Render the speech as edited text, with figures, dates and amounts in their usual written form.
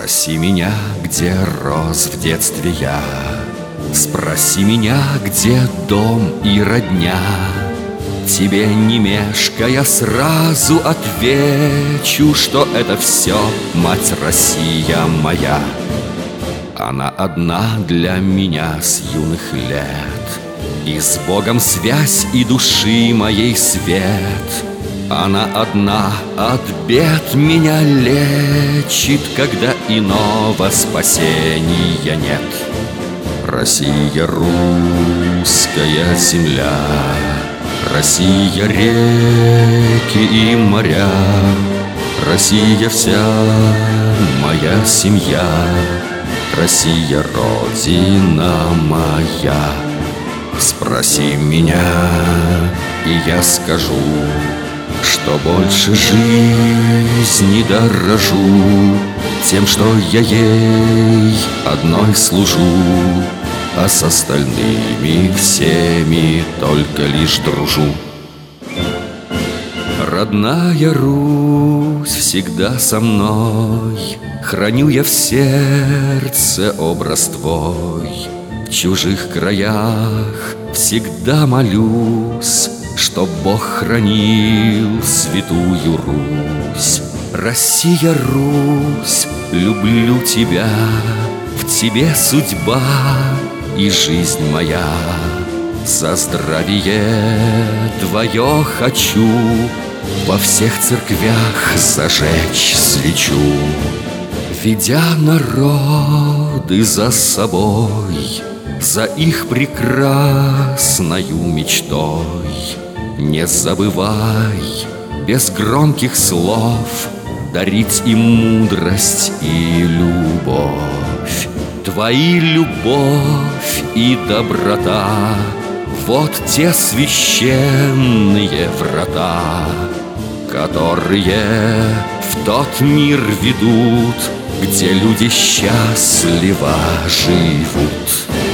Спроси меня, где рос в детстве я. Спроси меня, где дом и родня. Тебе, не мешкая, сразу отвечу, что это все мать Россия моя. Она одна для меня с юных лет, и с Богом связь, и души моей свет. Она одна от бед меня лечит, когда иного спасения нет. Россия, русская земля, Россия, реки и моря, Россия, вся моя семья, Россия, родина моя. Спроси меня, и я скажу, что больше жизни дорожу тем, что я ей одной служу, а с остальными всеми только лишь дружу. Родная Русь всегда со мной, храню я в сердце образ твой. В чужих краях всегда молюсь, чтоб Бог хранил святую Русь. Россия, Русь, люблю тебя, в тебе судьба и жизнь моя. За здравие твое хочу во всех церквях зажечь свечу. Ведя народы за собой, за их прекрасною мечтой, не забывай без громких слов дарить им мудрость и любовь. Твои любовь и доброта — вот те священные врата, которые в тот мир ведут, где люди счастливо живут.